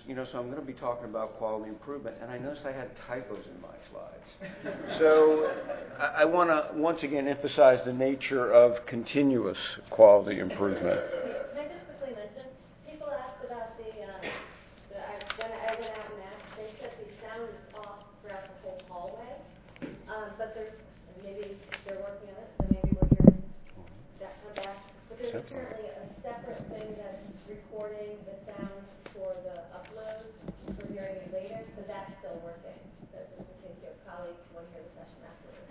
so I'm going to be talking about quality improvement, and I noticed I had typos in my slides. So I want to once again emphasize the nature of continuous quality improvement. Can I just quickly mention, people asked about when I went out and asked, they said the sound is off throughout the whole hallway, but maybe they're working on it, so maybe we're hearing that come back. But there's apparently a separate thing that's recording the sound for the upload for hearing it later, so that's still working. So just in case your colleagues want to hear the session afterwards.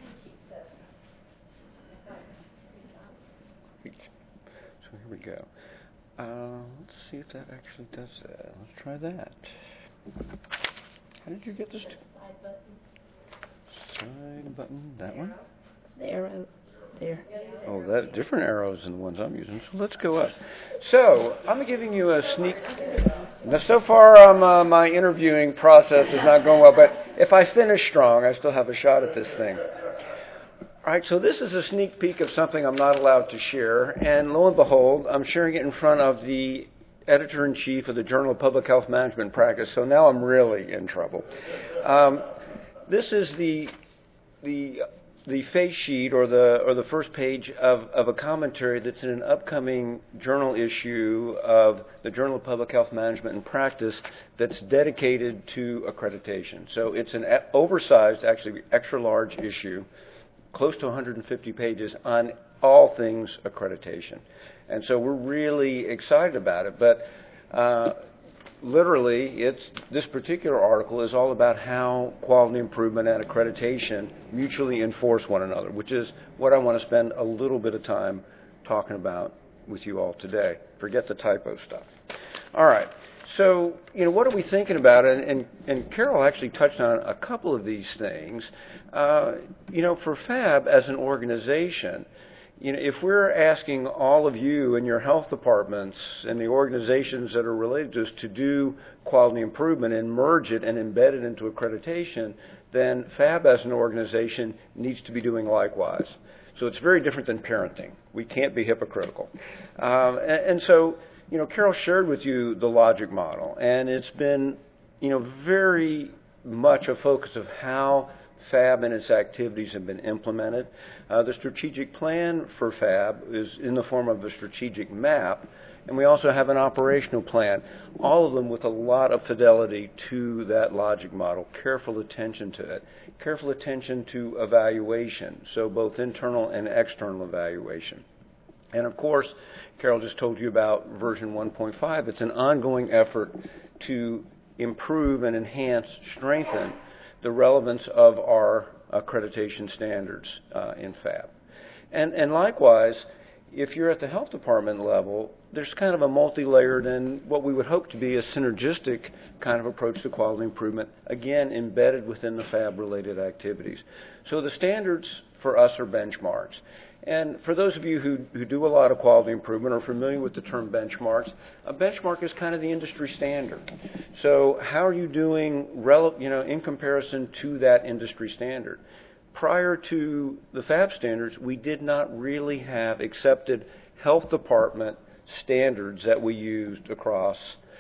So here we go. Let's see if that actually does that. Let's try that. How did you get this? Side button. Side button. That one? The arrow there. Oh, that's different arrows than the ones I'm using. So let's go up. So I'm giving you a sneak. Now, so far, my interviewing process is not going well, but if I finish strong, I still have a shot at this thing. All right, so this is a sneak peek of something I'm not allowed to share, and lo and behold, I'm sharing it in front of the editor-in-chief of the Journal of Public Health Management Practice, so now I'm really in trouble. This is the face sheet or the first page of a commentary that's in an upcoming journal issue of the Journal of Public Health Management and Practice that's dedicated to accreditation. So it's an oversized, actually extra large issue, close to 150 pages on all things accreditation. And so we're really excited about it. But literally, this particular article is all about how quality improvement and accreditation mutually enforce one another, which is what I want to spend a little bit of time talking about with you all today. Forget the typo stuff. All right. So, what are we thinking about? And Carol actually touched on a couple of these things. For FAB as an organization, if we're asking all of you and your health departments and the organizations that are related to us to do quality improvement and merge it and embed it into accreditation, then FAB as an organization needs to be doing likewise. So it's very different than parenting. We can't be hypocritical. And so, Carol shared with you the logic model, and it's been, very much a focus of how FAB and its activities have been implemented. The strategic plan for FAB is in the form of a strategic map, and we also have an operational plan, all of them with a lot of fidelity to that logic model, careful attention to it, careful attention to evaluation, so both internal and external evaluation. And of course, Carol just told you about version 1.5. It's an ongoing effort to improve and enhance, strengthen the relevance of our accreditation standards in FAB. And likewise, if you're at the health department level, there's kind of a multi-layered and what we would hope to be a synergistic kind of approach to quality improvement, again, embedded within the FAB-related activities. So the standards for us are benchmarks. And for those of you who do a lot of quality improvement or are familiar with the term benchmarks, a benchmark is kind of the industry standard. So how are you doing in comparison to that industry standard? Prior to the FAB standards, we did not really have accepted health department standards that we used across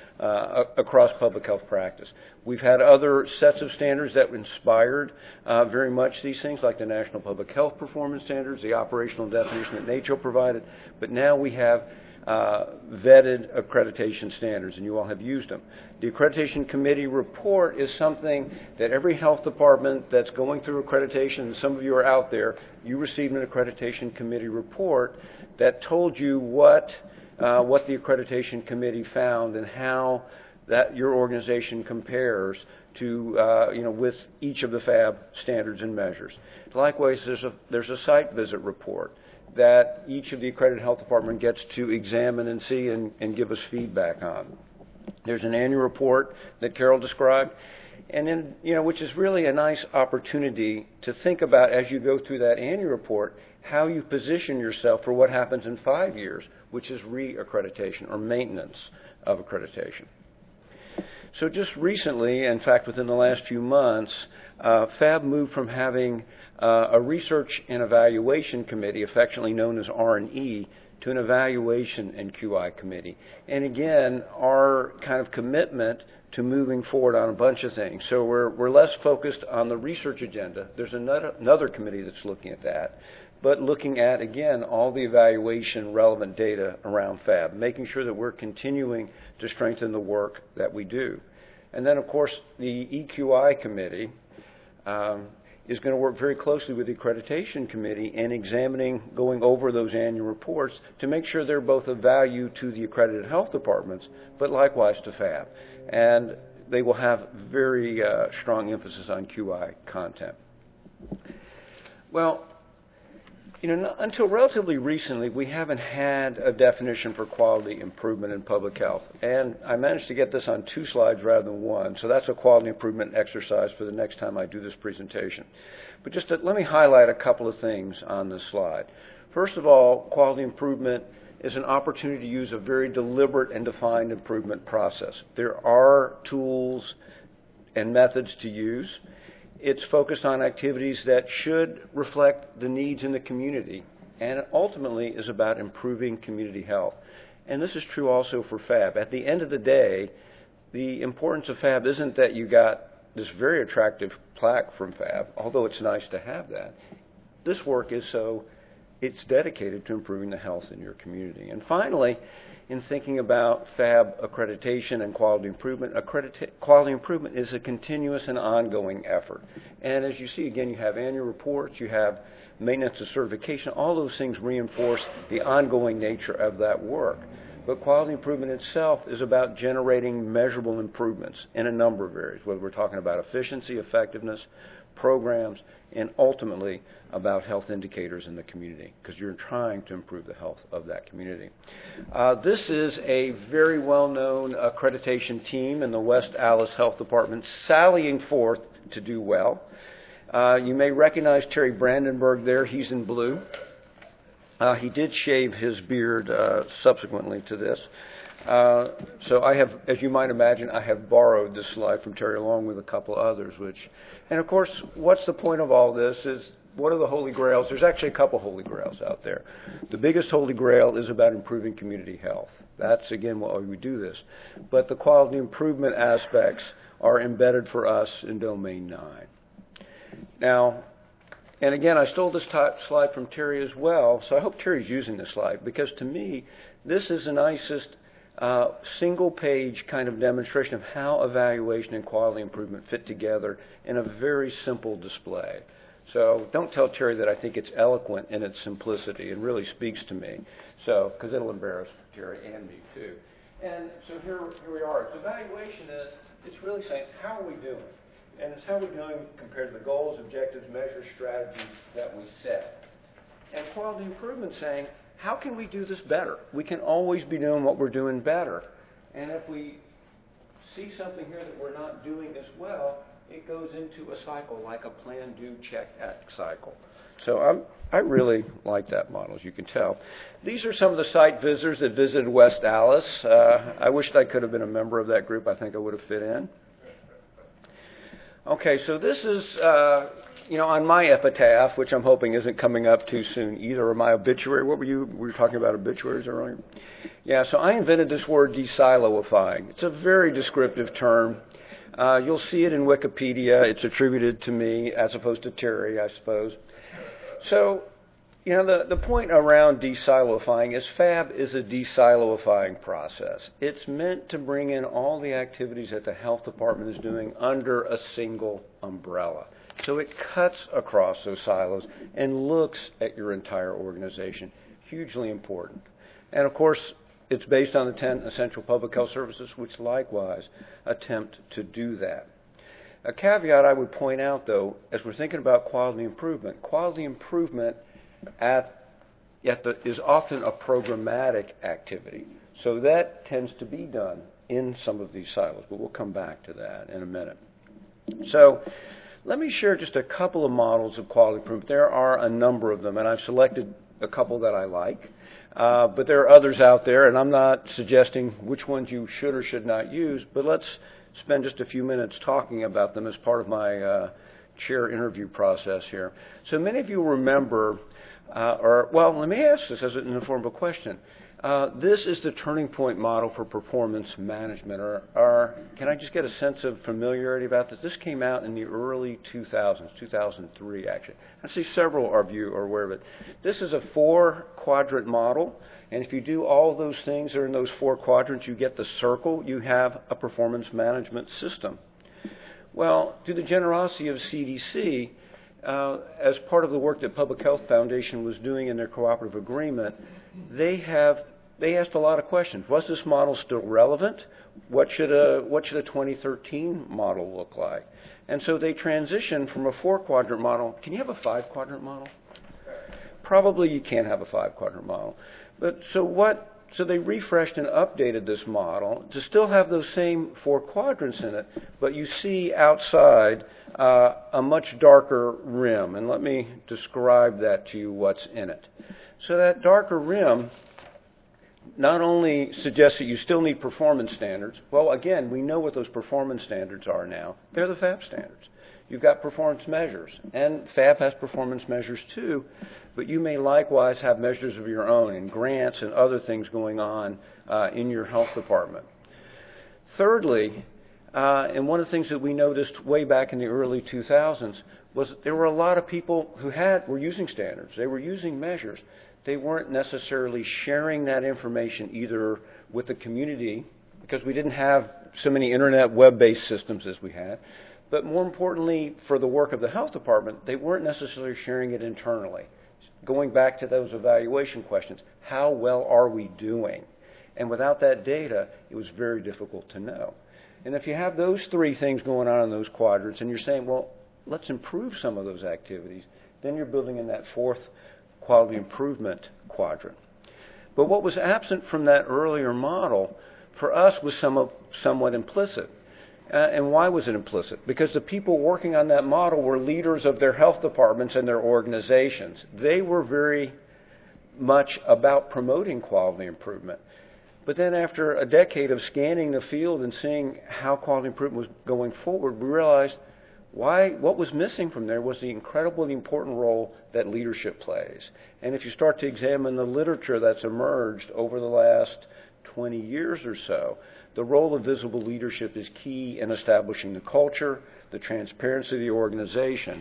public health practice. We've had other sets of standards that inspired very much these things, like the National Public Health Performance Standards, the operational definition that NACCHO provided, but now we have vetted accreditation standards, and you all have used them. The Accreditation Committee report is something that every health department that's going through accreditation, and some of you are out there, you received an Accreditation Committee report that told you what the Accreditation Committee found and how that your organization compares to, with each of the FAB standards and measures. Likewise, there's a site visit report that each of the accredited health department gets to examine and see and give us feedback on. There's an annual report that Carol described, and then, which is really a nice opportunity to think about as you go through that annual report how you position yourself for what happens in 5 years, which is re-accreditation or maintenance of accreditation. So just recently, in fact within the last few months, FAB moved from having a research and evaluation committee, affectionately known as R&E, to an evaluation and QI committee. And again, our kind of commitment to moving forward on a bunch of things. So we're less focused on the research agenda. There's another committee that's looking at that, but looking at, again, all the evaluation relevant data around FAB, making sure that we're continuing to strengthen the work that we do. And then, of course, the EQI committee is going to work very closely with the accreditation committee in going over those annual reports to make sure they're both of value to the accredited health departments, but likewise to FAB. And they will have very strong emphasis on QI content. Well, until relatively recently, we haven't had a definition for quality improvement in public health. And I managed to get this on 2 slides rather than 1, so that's a quality improvement exercise for the next time I do this presentation. But just let me highlight a couple of things on this slide. First of all, quality improvement is an opportunity to use a very deliberate and defined improvement process. There are tools and methods to use. It's focused on activities that should reflect the needs in the community, and it ultimately is about improving community health. And this is true also for FAB. At the end of the day, the importance of FAB isn't that you got this very attractive plaque from FAB, although it's nice to have that. This work is it's dedicated to improving the health in your community. And finally, in thinking about FAB accreditation and quality improvement, quality improvement is a continuous and ongoing effort. And as you see, again, you have annual reports, you have maintenance of certification. All those things reinforce the ongoing nature of that work. But quality improvement itself is about generating measurable improvements in a number of areas, whether we're talking about efficiency, effectiveness, programs, and ultimately about health indicators in the community, because you're trying to improve the health of that community. This is a very well-known accreditation team in the West Allis Health Department sallying forth to do well. You may recognize Terry Brandenburg there. He's in blue. He did shave his beard subsequently to this. So I have, as you might imagine, I have borrowed this slide from Terry along with a couple others. And of course, what's the point of all this is, what are the holy grails? There's actually a couple holy grails out there. The biggest holy grail is about improving community health. That's, again, why we do this. But the quality improvement aspects are embedded for us in Domain 9. Now, and again, I stole this slide from Terry as well, so I hope Terry's using this slide, because to me, this is the nicest single-page kind of demonstration of how evaluation and quality improvement fit together in a very simple display. So don't tell Terry that I think it's eloquent in its simplicity. It really speaks to me, because it'll embarrass Terry and me too. And so here we are. Its evaluation it's really saying, how are we doing? And it's how we're doing compared to the goals, objectives, measures, strategies that we set. And quality improvement saying, how can we do this better? We can always be doing what we're doing better. And if we see something here that we're not doing as well, it goes into a cycle, like a plan, do, check, act cycle. So I really like that model, as you can tell. These are some of the site visitors that visited West Allis. I wished I could have been a member of that group. I think I would have fit in. Okay, so this is, on my epitaph, which I'm hoping isn't coming up too soon either, or my obituary. We were talking about obituaries earlier? Yeah, so I invented this word desiloifying. It's a very descriptive term. You'll see it in Wikipedia. It's attributed to me as opposed to Terry, I suppose. So, the point around desiloifying is FAB is a desiloifying process. It's meant to bring in all the activities that the health department is doing under a single umbrella. So it cuts across those silos and looks at your entire organization. Hugely important. And of course, it's based on the 10 essential public health services, which likewise attempt to do that. A caveat I would point out, though, as we're thinking about quality improvement is often a programmatic activity. So that tends to be done in some of these silos, but we'll come back to that in a minute. So let me share just a couple of models of quality improvement. There are a number of them, and I've selected a couple that I like. But there are others out there, and I'm not suggesting which ones you should or should not use, but let's spend just a few minutes talking about them as part of my chair interview process here. So many of you remember Well, let me ask this as an informal question. This is the turning point model for performance management. Can I just get a sense of familiarity about this? This came out in the early 2000s, 2003 actually. I see several of you are aware of it. This is a 4-quadrant model, and if you do all those things that are in those 4 quadrants, you get the circle, you have a performance management system. Well, through the generosity of CDC, as part of the work that Public Health Foundation was doing in their cooperative agreement, they asked a lot of questions. Was this model still relevant? What should a 2013 model look like? And so they transitioned from a 4-quadrant model. Can you have a 5-quadrant model? Probably you can't have a 5-quadrant model. But so they refreshed and updated this model to still have those same 4 quadrants in it, but you see outside a much darker rim. And let me describe that to you, what's in it. So that darker rim not only suggests that you still need performance standards. Well, again, we know what those performance standards are now. They're the FAB standards. You've got performance measures, and FAB has performance measures too, but you may likewise have measures of your own and grants and other things going on in your health department. Thirdly, and one of the things that we noticed way back in the early 2000s was that there were a lot of people who were using standards. They were using measures. They weren't necessarily sharing that information either with the community, because we didn't have so many internet web-based systems as we had, but more importantly, for the work of the health department, they weren't necessarily sharing it internally. Going back to those evaluation questions, how well are we doing? And without that data, it was very difficult to know. And if you have those 3 things going on in those quadrants, and you're saying, well, let's improve some of those activities, then you're building in that 4th quality improvement quadrant. But what was absent from that earlier model for us was somewhat implicit. And why was it implicit? Because the people working on that model were leaders of their health departments and their organizations. They were very much about promoting quality improvement. But then after a decade of scanning the field and seeing how quality improvement was going forward, we realized what was missing from there was the incredibly important role that leadership plays. And if you start to examine the literature that's emerged over the last 20 years or so, the role of visible leadership is key in establishing the culture, the transparency of the organization.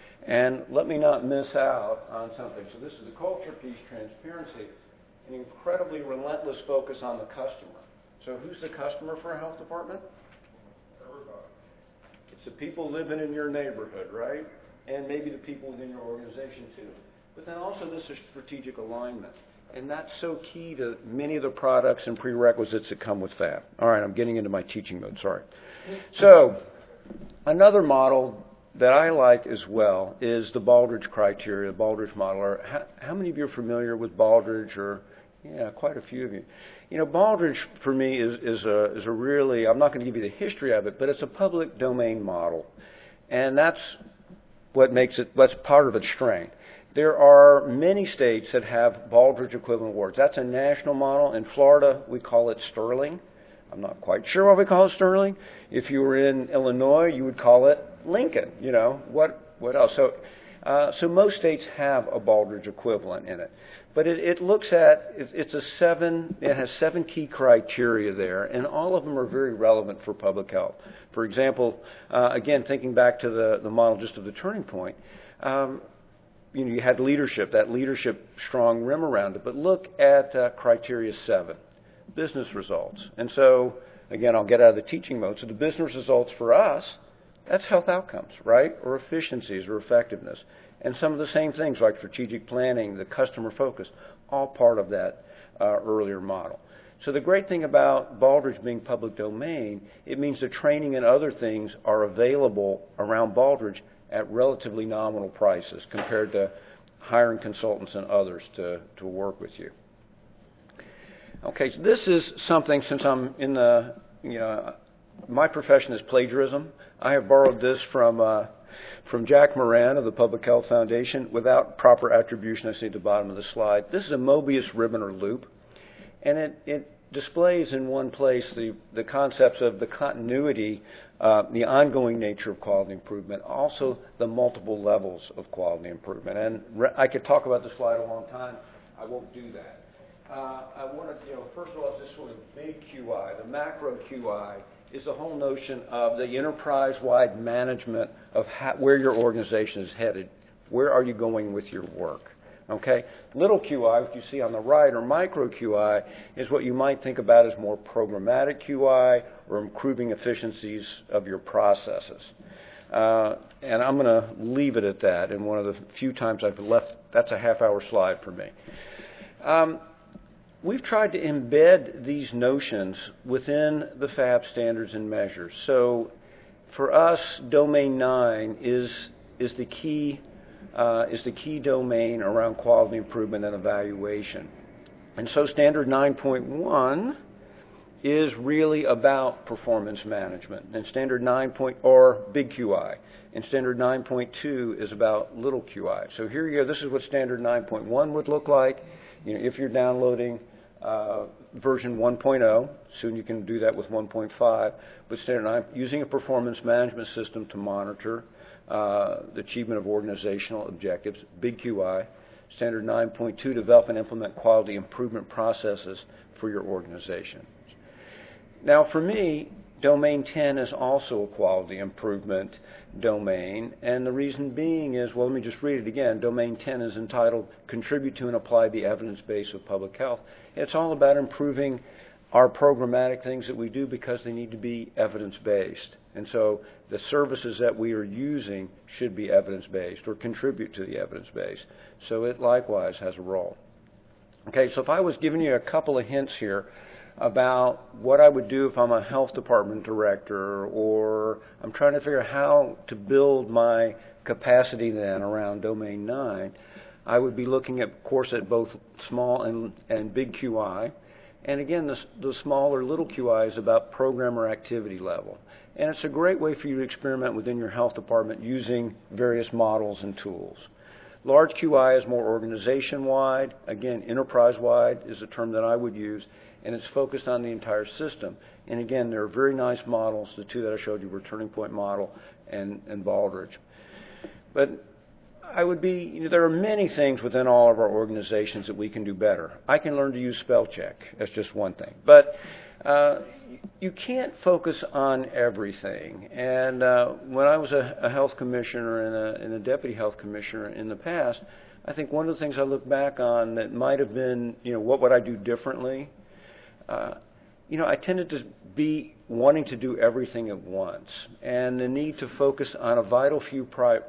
And let me not miss out on something. So this is the culture piece, transparency, an incredibly relentless focus on the customer. So who's the customer for a health department? Everybody. It's the people living in your neighborhood, right? And maybe the people within your organization too. But then also this is strategic alignment. And that's so key to many of the products and prerequisites that come with FAB. All right, I'm getting into my teaching mode, sorry. So another model that I like as well is the Baldrige criteria, the Baldrige model. How many of you are familiar with Baldrige? Yeah, quite a few of you. You know, Baldrige for me is a really, I'm not going to give you the history of it, but it's a public domain model. And that's what makes it, that's part of its strength. There are many states that have Baldrige equivalent awards. That's a national model. In Florida, we call it Sterling. I'm not quite sure why we call it Sterling. If you were in Illinois, you would call it Lincoln. You know, what else? So most states have a Baldrige equivalent in it. But it looks at, it has 7 key criteria there, and all of them are very relevant for public health. For example, again, thinking back to the model just of the turning point, you had leadership, that leadership strong rim around it. But look at criteria 7, business results. And so, again, I'll get out of the teaching mode. So the business results for us, that's health outcomes, right? Or efficiencies or effectiveness. And some of the same things like strategic planning, the customer focus, all part of that earlier model. So the great thing about Baldrige being public domain, it means the training and other things are available around Baldrige at relatively nominal prices compared to hiring consultants and others to work with you. Okay, so this is something, since I'm in the, my profession is plagiarism. I have borrowed this from Jack Moran of the Public Health Foundation without proper attribution. I see at the bottom of the slide. This is a Mobius ribbon or loop, and displays in one place the concepts of the continuity, the ongoing nature of quality improvement, also the multiple levels of quality improvement. And I could talk about this slide a long time. I won't do that. I want to, first of all, this sort of big QI, the macro QI, is the whole notion of the enterprise-wide management of where your organization is headed. Where are you going with your work? Okay? Little QI, what you see on the right, or micro QI, is what you might think about as more programmatic QI or improving efficiencies of your processes. And I'm going to leave it at that. And one of the few times I've left, that's a half-hour slide for me. We've tried to embed these notions within the FAB standards and measures. So for us, Domain 9 is the key domain around quality improvement and evaluation. And so Standard 9.1 is really about performance management, and Standard 9. Or big QI, and Standard 9.2 is about little QI. So here you go. This is what Standard 9.1 would look like. If you're downloading version 1.0, soon you can do that with 1.5. But Standard 9, using a performance management system to monitor the achievement of organizational objectives, big QI. Standard 9.2, develop and implement quality improvement processes for your organization. Now, for me, Domain 10 is also a quality improvement domain, and the reason being is, well, let me just read it again. Domain 10 is entitled, Contribute to and Apply the Evidence Base of Public Health. It's all about improving our programmatic things that we do because they need to be evidence-based. And so the services that we are using should be evidence-based or contribute to the evidence base. So it likewise has a role. Okay, so if I was giving you a couple of hints here about what I would do if I'm a health department director, or I'm trying to figure out how to build my capacity then around Domain 9, I would be looking at, of course, at both small and big QI. And again, the small or little QI is about program or activity level. And it's a great way for you to experiment within your health department using various models and tools. Large QI is more organization-wide. Again, enterprise-wide is a term that I would use, and it's focused on the entire system. And again, there are very nice models. The two that I showed you were Turning Point Model and Baldrige. But there are many things within all of our organizations that we can do better. I can learn to use spell check. That's just one thing. But you can't focus on everything. And when I was a health commissioner and a deputy health commissioner in the past, I think one of the things I look back on that might have been, what would I do differently? I tended to be wanting to do everything at once, and the need to focus on a vital few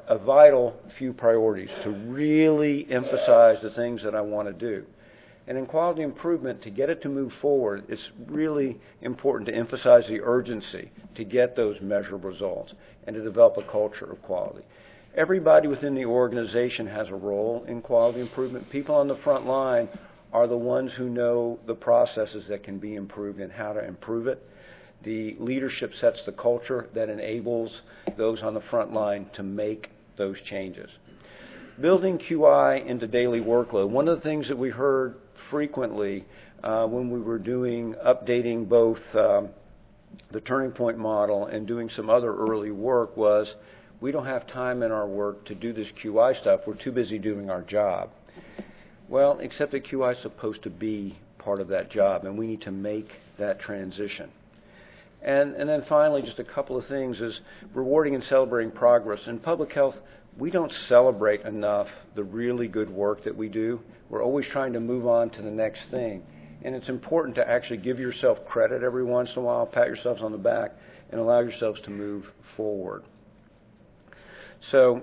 priorities to really emphasize the things that I want to do. And in quality improvement, to get it to move forward, it's really important to emphasize the urgency to get those measurable results and to develop a culture of quality. Everybody within the organization has a role in quality improvement. People on the front line are the ones who know the processes that can be improved and how to improve it. The leadership sets the culture that enables those on the front line to make those changes. Building QI into daily workload. One of the things that we heard frequently when we were updating both the Turning Point model and doing some other early work was, we don't have time in our work to do this QI stuff. We're too busy doing our job. Well, except that QI is supposed to be part of that job, and we need to make that transition. And then finally, just a couple of things is rewarding and celebrating progress. In public health, we don't celebrate enough the really good work that we do. We're always trying to move on to the next thing. And it's important to actually give yourself credit every once in a while, pat yourselves on the back, and allow yourselves to move forward. So,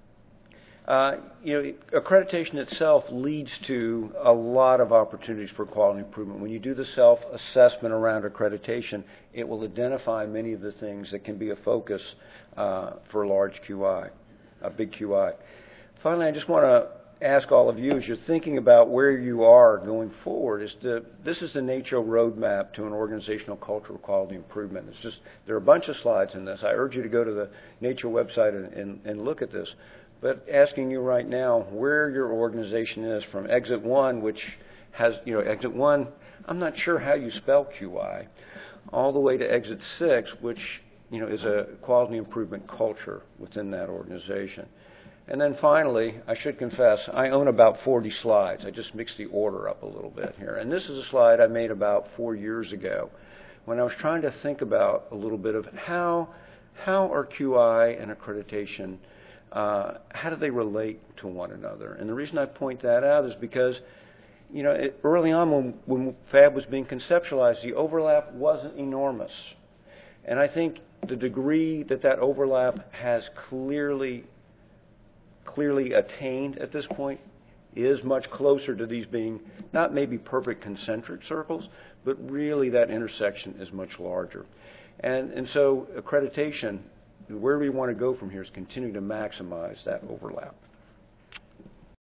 accreditation itself leads to a lot of opportunities for quality improvement. When you do the self-assessment around accreditation, it will identify many of the things that can be a focus for large QI, a big QI. Finally, I just want to ask all of you, as you're thinking about where you are going forward, this is the NACCHO roadmap to an organizational culture of quality improvement. There are a bunch of slides in this. I urge you to go to the NACCHO website and look at this. But asking you right now where your organization is from Exit 1, which has, Exit 1 I'm not sure how you spell QI, all the way to Exit 6, which is a quality improvement culture within that organization. And then finally, I should confess, I own about 40 slides. I just mixed the order up a little bit here. And this is a slide I made about 4 years ago when I was trying to think about a little bit of how are QI and accreditation, how do they relate to one another? And the reason I point that out is because early on when FAB was being conceptualized, the overlap wasn't enormous. And I think the degree that overlap has clearly attained at this point is much closer to these being not maybe perfect concentric circles, but really that intersection is much larger. And so accreditation, where we want to go from here is continue to maximize that overlap.